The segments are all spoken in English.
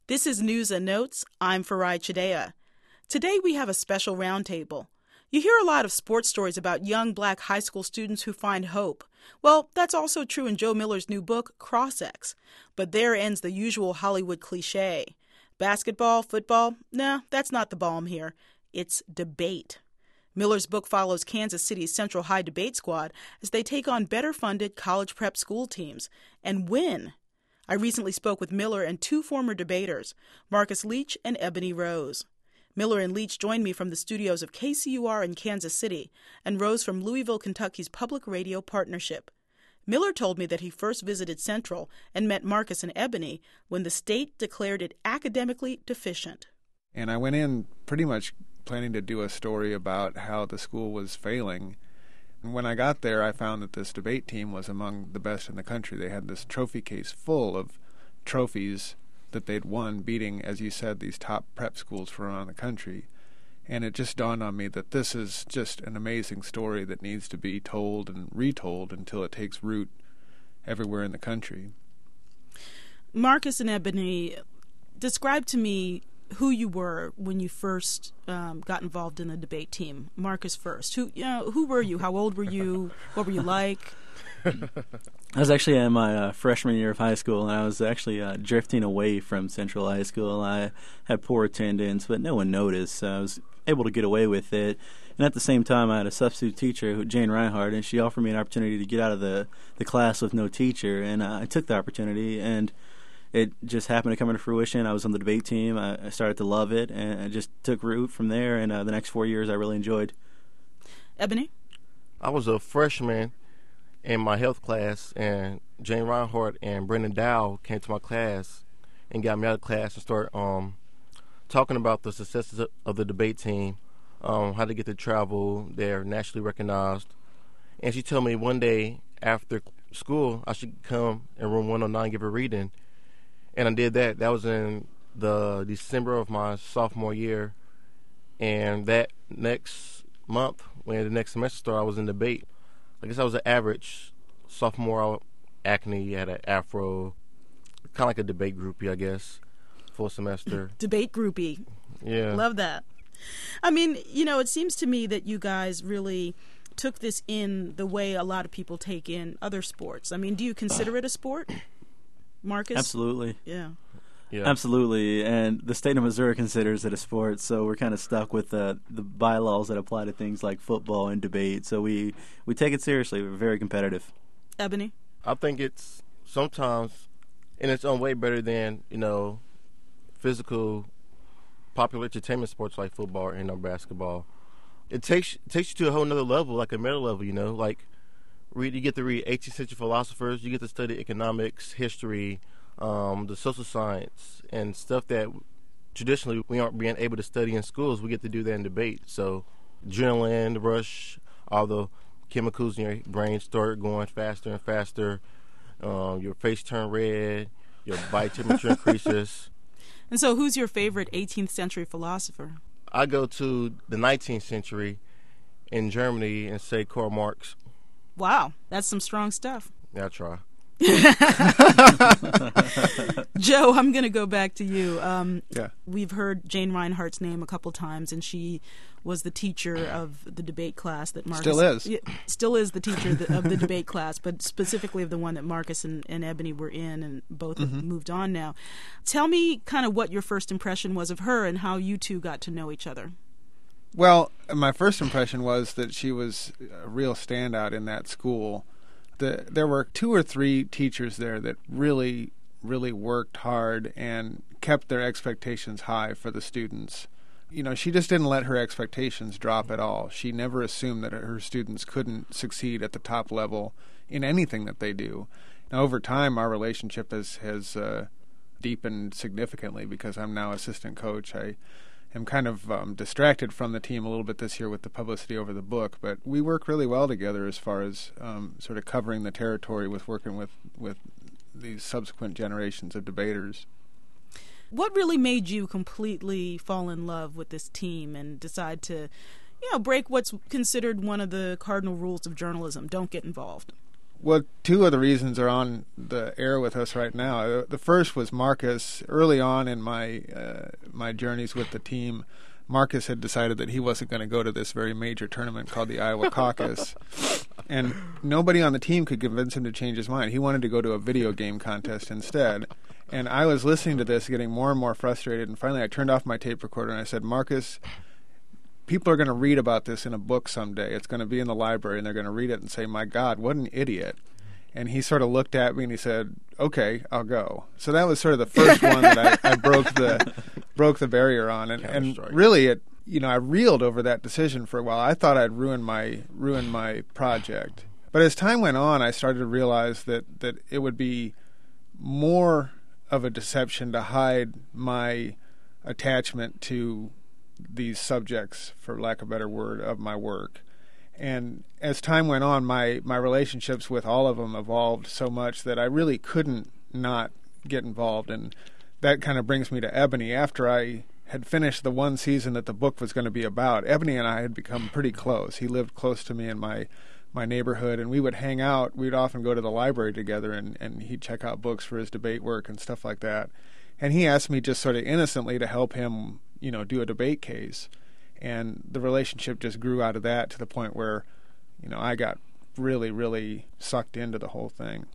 This is News and Notes. I'm Farai Chidea. Today we have a special roundtable. You hear a lot of sports stories about young black high school students who find hope. Well, that's also true in Joe Miller's new book, Cross-X. But there ends the usual Hollywood cliche. Basketball, football, nah, that's not the balm here. It's debate. Miller's book follows Kansas City's Central High debate squad as they take on better-funded college prep school teams and win. I recently spoke with Miller and two former debaters, Marcus Leach and Ebony Rose. Miller and Leach joined me from the studios of KCUR in Kansas City and Rose from Louisville, Kentucky's Public Radio Partnership. Miller told me that he first visited Central and met Marcus and Ebony when the state declared it academically deficient. And I went in pretty much planning to do a story about how the school was failing. And when I got there, I found that this debate team was among the best in the country. They had this trophy case full of trophies that they'd won, beating, as you said, these top prep schools from around the country. And it just dawned on me that this is just an amazing story that needs to be told and retold until it takes root everywhere in the country. Marcus and Ebony, describe to me who you were when you first got involved in the debate team. Marcus first. Who were you? How old were you? What were you like? I was actually in my freshman year of high school, and I was actually drifting away from Central High School. I had poor attendance, but no one noticed, so I was able to get away with it. And at the same time, I had a substitute teacher, Jane Reinhardt, and she offered me an opportunity to get out of the class with no teacher, and I took the opportunity, and it just happened to come into fruition. I was on the debate team. I started to love it, and I just took root from there, and the next 4 years I really enjoyed. Ebony? I was a freshman in my health class, and Jane Reinhardt and Brendan Dow came to my class and got me out of class and started talking about the successes of the debate team, how to get to travel. They're nationally recognized. And she told me one day after school I should come in room 109 and give a reading. And I did that. That was in the December of my sophomore year. And that next month, when the next semester started, I was in debate. I guess I was an average sophomore. Acne, had an afro, kind of like a debate groupie, I guess, full semester. Debate groupie. Yeah. Love that. I mean, it seems to me that you guys really took this in the way a lot of people take in other sports. I mean, do you consider it a sport? Marcus? Absolutely. Yeah. Absolutely, and the state of Missouri considers it a sport, so we're kind of stuck with the bylaws that apply to things like football and debate, so we take it seriously. We're very competitive. Ebony? I think it's sometimes in its own way better than, physical, popular entertainment sports like football and basketball. It takes you to a whole nother level, like a meta level, like you get to read 18th century philosophers, you get to study economics, history, the social science, and stuff that traditionally we aren't being able to study in schools. We get to do that in debate. So adrenaline, the rush, all the chemicals in your brain start going faster and faster. Your face turn red, your body temperature increases. And so who's your favorite 18th century philosopher? I go to the 19th century in Germany and say Karl Marx. Wow, that's some strong stuff. Yeah, I try. Joe, I'm going to go back to you. Yeah. We've heard Jane Reinhardt's name a couple times, and she was the teacher of the debate class that Marcus... Still is the teacher of the debate class, but specifically of the one that Marcus and Ebony were in, and both have moved on now. Tell me kind of what your first impression was of her and how you two got to know each other. Well, my first impression was that she was a real standout in that school. There were 2 or 3 teachers there that really, really worked hard and kept their expectations high for the students. She just didn't let her expectations drop at all. She never assumed that her students couldn't succeed at the top level in anything that they do. Now, over time, our relationship has deepened significantly because I'm now assistant coach. I'm kind of distracted from the team a little bit this year with the publicity over the book, but we work really well together as far as sort of covering the territory with working with these subsequent generations of debaters. What really made you completely fall in love with this team and decide to, break what's considered one of the cardinal rules of journalism? Don't get involved. Well, two of the reasons are on the air with us right now. The first was Marcus. Early on in my journeys with the team, Marcus had decided that he wasn't going to go to this very major tournament called the Iowa Caucus. And nobody on the team could convince him to change his mind. He wanted to go to a video game contest instead. And I was listening to this, getting more and more frustrated. And finally I turned off my tape recorder and I said, Marcus, people are going to read about this in a book someday. It's going to be in the library, and they're going to read it and say, my God, what an idiot. And he sort of looked at me and he said, okay, I'll go. So that was sort of the first one that I broke the barrier on. And really, I reeled over that decision for a while. I thought I'd ruin my project. But as time went on, I started to realize that it would be more of a deception to hide my attachment to these subjects, for lack of a better word, of my work. And as time went on, my relationships with all of them evolved so much that I really couldn't not get involved. And that kind of brings me to Ebony. After I had finished the one season that the book was going to be about, Ebony and I had become pretty close. He lived close to me in my neighborhood, and we would hang out. We'd often go to the library together, and he'd check out books for his debate work and stuff like that. And he asked me just sort of innocently to help him, do a debate case. And the relationship just grew out of that to the point where, I got really, really sucked into the whole thing.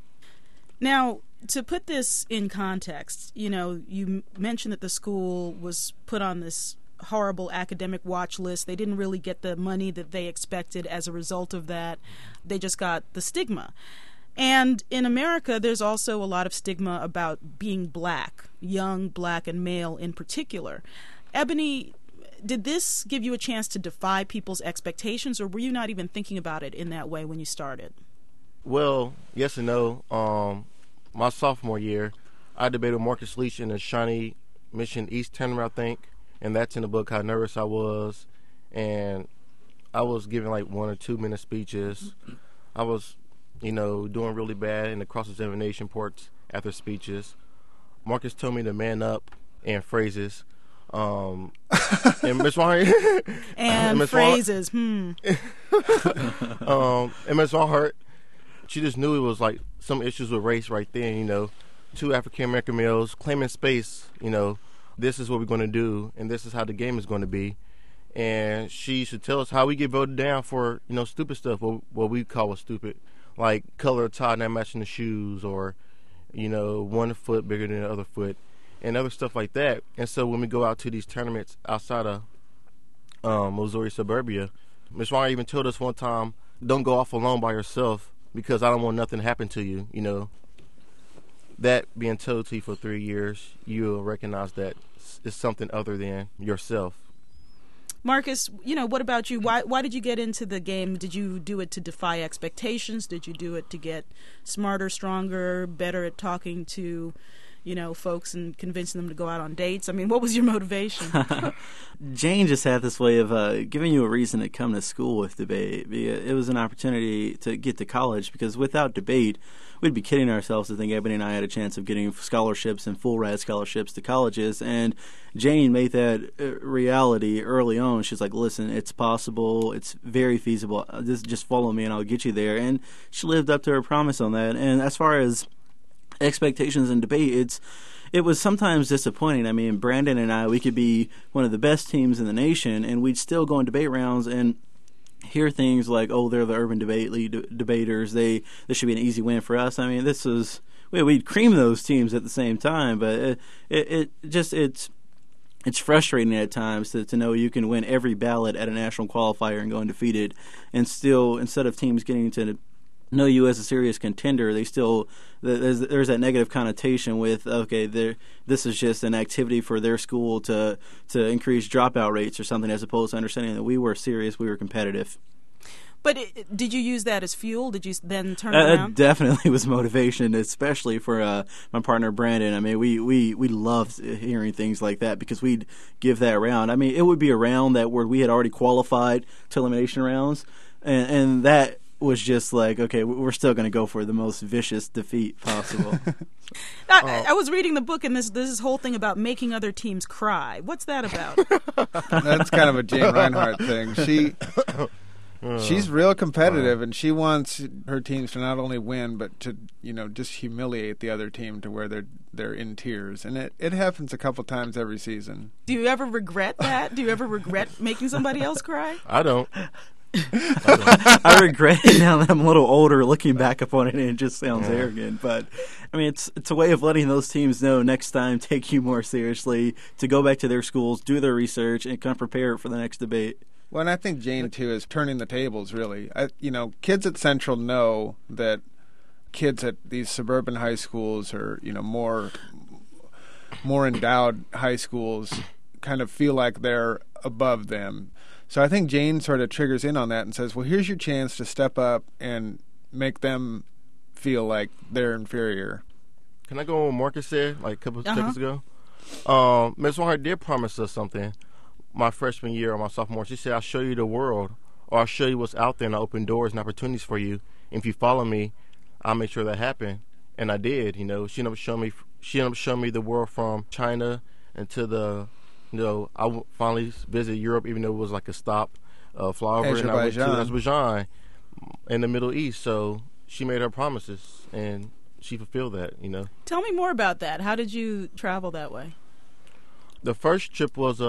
Now, to put this in context, you mentioned that the school was put on this horrible academic watch list. They didn't really get the money that they expected as a result of that. They just got the stigma. And in America, there's also a lot of stigma about being black, young, black, and male in particular. Ebony, did this give you a chance to defy people's expectations, or were you not even thinking about it in that way when you started? Well, yes and no. My sophomore year, I debated Marcus Leach in the Shawnee Mission East tournament, I think, and that's in the book, how nervous I was. And I was giving like 1 or 2 minute speeches. I was, doing really bad in the cross-examination parts after speeches. Marcus told me to man up and phrases. And Ms. Weinhardt and Ms. phrases. And Ms. Weinhardt, she just knew it was like some issues with race right then. 2 African American males claiming space. This is what we're going to do, and this is how the game is going to be. And she should tell us how we get voted down for stupid stuff, what we call stupid, like color of tie not matching the shoes, or 1 foot bigger than the other foot, and other stuff like that. And so when we go out to these tournaments outside of Missouri suburbia, Ms. Ryan even told us one time, don't go off alone by yourself because I don't want nothing to happen to you. That being told to you for 3 years, you'll recognize that it's something other than yourself. Marcus, what about you? Why did you get into the game? Did you do it to defy expectations? Did you do it to get smarter, stronger, better at talking to folks and convincing them to go out on dates? I mean, what was your motivation? Jane just had this way of giving you a reason to come to school with debate. It was an opportunity to get to college, because without debate, we'd be kidding ourselves to think Ebony and I had a chance of getting scholarships and full ride scholarships to colleges. And Jane made that reality early on. She's like, listen, it's possible. It's very feasible. Just follow me and I'll get you there. And she lived up to her promise on that. And as far as expectations in debate, it was sometimes disappointing. I mean, Brandon and I, we could be one of the best teams in the nation, and we'd still go in debate rounds and hear things like, oh, they're the Urban Debate League debaters. This should be an easy win for us. I mean, we'd cream those teams at the same time, but it's frustrating at times to know you can win every ballot at a national qualifier and go undefeated, and still, instead of teams getting to know you as a serious contender, there's that negative connotation with, okay, this is just an activity for their school to increase dropout rates or something, as opposed to understanding that we were serious, we were competitive. But did you use that as fuel? Did you then turn it around? It definitely was motivation, especially for my partner Brandon. I mean, we loved hearing things like that, because we'd give that round. I mean, it would be a round where we had already qualified to elimination rounds, and that was just like, okay, we're still going to go for the most vicious defeat possible. I was reading the book, and this whole thing about making other teams cry. What's that about? That's kind of a Jane Reinhardt thing. She's real competitive, and she wants her teams to not only win, but to just humiliate the other team to where they're in tears, and it happens a couple times every season. Do you ever regret that? Do you ever regret making somebody else cry? I don't. I regret it now that I'm a little older, looking back upon it, and it just sounds arrogant. But I mean, it's a way of letting those teams know next time, take you more seriously, to go back to their schools, do their research, and kind of prepare for the next debate. Well, and I think Jane, too, is turning the tables, really. Kids at Central know that kids at these suburban high schools or, more endowed high schools kind of feel like they're above them. So I think Jane sort of triggers in on that and says, well, here's your chance to step up and make them feel like they're inferior. Can I go on what Marcus said like a couple of seconds ago? Ms. Warhart did promise us something. My freshman year or my sophomore, she said, I'll show you the world, or I'll show you what's out there, and I'll open doors and opportunities for you. And if you follow me, I'll make sure that happen. And I did. She ended up showing me the world from China into the, I finally visited Europe, even though it was like a stop, fly over, and I went to Azerbaijan in the Middle East. So she made her promises, and she fulfilled that. Tell me more about that. How did you travel that way? The first trip was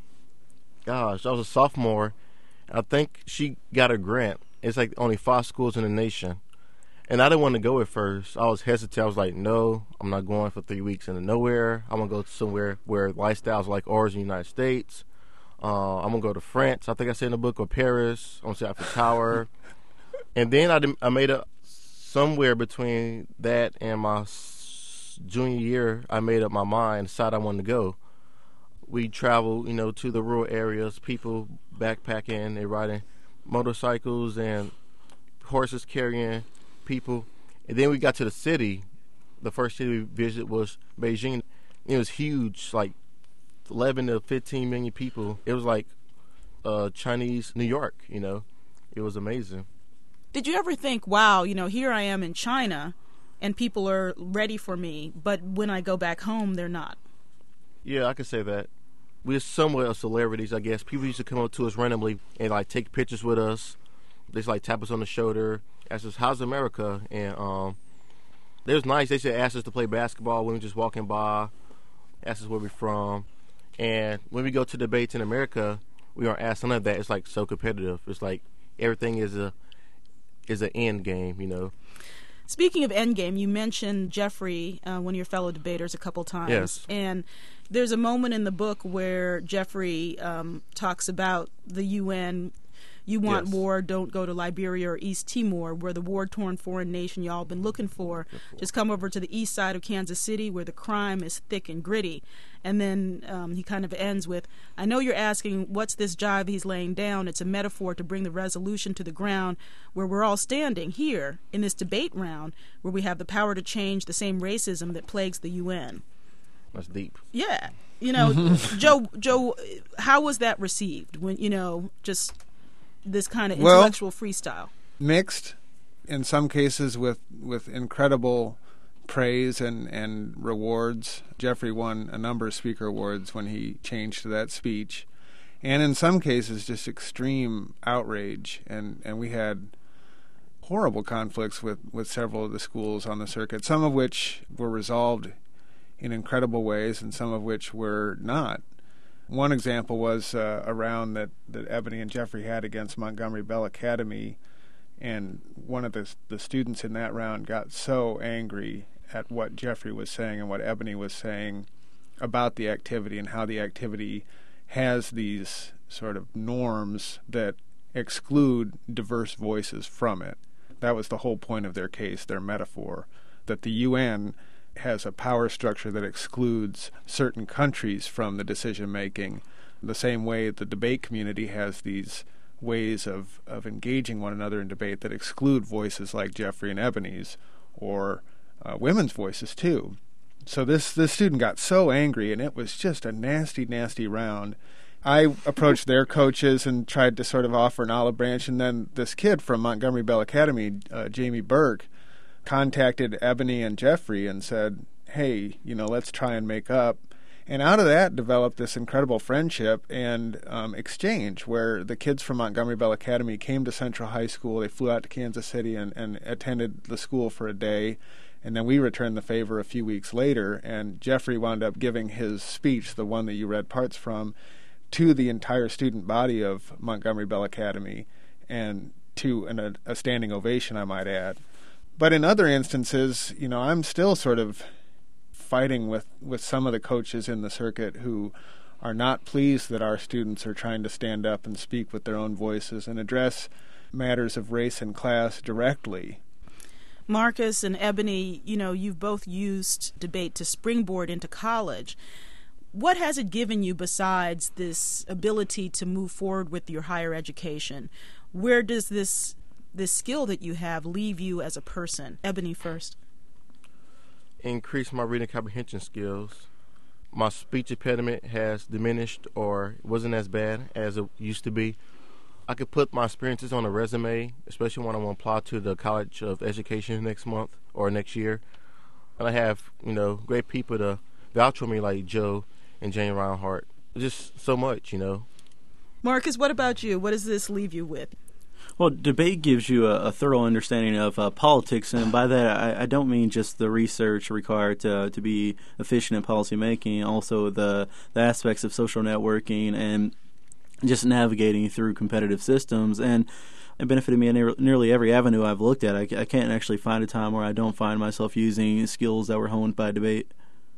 I was a sophomore. I think she got a grant. It's like only 5 schools in the nation. And I didn't want to go at first. I was hesitant. I was like, no, I'm not going for 3 weeks into nowhere. I'm going to go somewhere where lifestyles like ours in the United States. I'm going to go to France. I think I said in the book, or Paris. I'm going to see Eiffel Tower. And then I made up somewhere between that and my junior year, I made up my mind, decided I wanted to go. We traveled, to the rural areas, people backpacking, they riding motorcycles and horses carrying people. And then we got to the city. The first city we visited was Beijing. It was huge, like 11 to 15 million people. It was like Chinese New York, It was amazing. Did you ever think, wow, here I am in China and people are ready for me, but when I go back home, they're not? Yeah, I could say that. We're somewhat of celebrities, I guess. People used to come up to us randomly and take pictures with us. They just tap us on the shoulder, ask us, "How's America?" And it was nice. They asked us to play basketball when we were just walking by, asked us where we're from. And when we go to debates in America, we aren't asked none of that. It's so competitive. It's everything is an end game, Speaking of endgame, you mentioned Jeffrey, one of your fellow debaters, a couple times. Yes. And there's a moment in the book where Jeffrey talks about the UN. You want war, don't go to Liberia or East Timor, where the war-torn foreign nation y'all been looking for. Just come over to the east side of Kansas City, where the crime is thick and gritty. And then he kind of ends with, I know you're asking, what's this jive he's laying down? It's a metaphor to bring the resolution to the ground where we're all standing here in this debate round where we have the power to change the same racism that plagues the UN. That's deep. Yeah. Joe, how was that received when, just this kind of intellectual freestyle? Mixed, in some cases with incredible praise and rewards. Jeffrey won a number of speaker awards when he changed to that speech. And in some cases, just extreme outrage. And we had horrible conflicts with several of the schools on the circuit, some of which were resolved in incredible ways and some of which were not. One example was a round that Ebony and Jeffrey had against Montgomery Bell Academy, and one of the students in that round got so angry at what Jeffrey was saying and what Ebony was saying about the activity and how the activity has these sort of norms that exclude diverse voices from it. That was the whole point of their case, their metaphor, that the UN has a power structure that excludes certain countries from the decision-making, the same way the debate community has these ways of engaging one another in debate that exclude voices like Jeffrey and Ebony's, or women's voices too. So this student got so angry, and it was just a nasty, nasty round. I approached their coaches and tried to sort of offer an olive branch, and then this kid from Montgomery Bell Academy, Jamie Burke, contacted Ebony and Jeffrey and said, hey, let's try and make up. And out of that developed this incredible friendship and exchange where the kids from Montgomery Bell Academy came to Central High School. They flew out to Kansas City and attended the school for a day. And then we returned the favor a few weeks later, and Jeffrey wound up giving his speech, the one that you read parts from, to the entire student body of Montgomery Bell Academy, and to a standing ovation, I might add. But in other instances, I'm still sort of fighting with some of the coaches in the circuit who are not pleased that our students are trying to stand up and speak with their own voices and address matters of race and class directly. Marcus and Ebony, you've both used debate to springboard into college. What has it given you besides this ability to move forward with your higher education? Where does this skill that you have leave you as a person? Ebony first. Increase my reading comprehension skills. My speech impediment has diminished or wasn't as bad as it used to be. I could put my experiences on a resume, especially when I want to apply to the College of Education next month or next year. And I have, great people to vouch for me like Joe and Jane Reinhardt. Just so much, Marcus, what about you? What does this leave you with? Well, debate gives you a thorough understanding of politics, and by that I don't mean just the research required to be efficient in policy making, also the aspects of social networking and just navigating through competitive systems. And it benefited me in nearly every avenue I've looked at. I can't actually find a time where I don't find myself using skills that were honed by debate.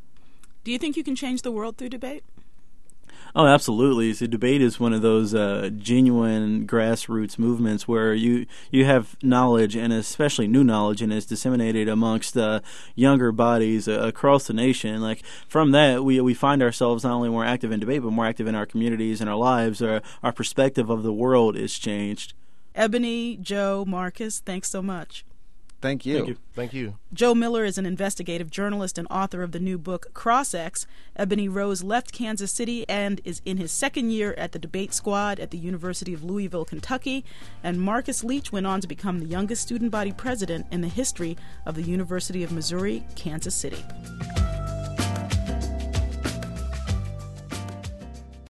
Do you think you can change the world through debate? Oh, absolutely. So debate is one of those genuine grassroots movements where you have knowledge, and especially new knowledge, and it's disseminated amongst younger bodies across the nation. Like from that, we find ourselves not only more active in debate, but more active in our communities and our lives. Our perspective of the world is changed. Ebony, Joe, Marcus, thanks so much. Thank you. Thank you. Joe Miller is an investigative journalist and author of the new book, Cross-X. Ebony Rose left Kansas City and is in his second year at the debate squad at the University of Louisville, Kentucky. And Marcus Leach went on to become the youngest student body president in the history of the University of Missouri, Kansas City.